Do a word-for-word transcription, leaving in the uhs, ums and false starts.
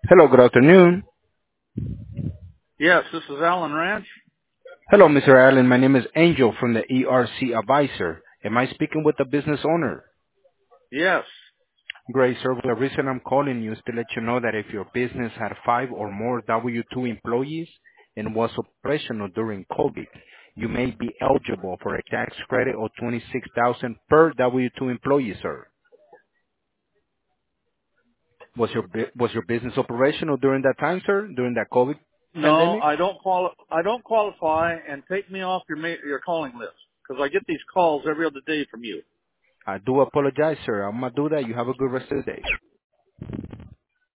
Hello, good afternoon. Yes, this is Allen Ranch. Hello, Mister Allen. My name is Angel from the E R C Advisor. Am I speaking with the business owner? Yes. Great, sir. The reason I'm calling you is to let you know that if your business had five or more W two employees and was operational during COVID, you may be eligible for a tax credit of twenty-six thousand dollars per W two employee, sir. Was your bu- was your business operational during that time, sir? During that COVID No, pandemic? I don't quali- I don't qualify, and take me off your ma- your calling list because I get these calls every other day from you. I do apologize, sir. I'm gonna do that. You have a good rest of the day.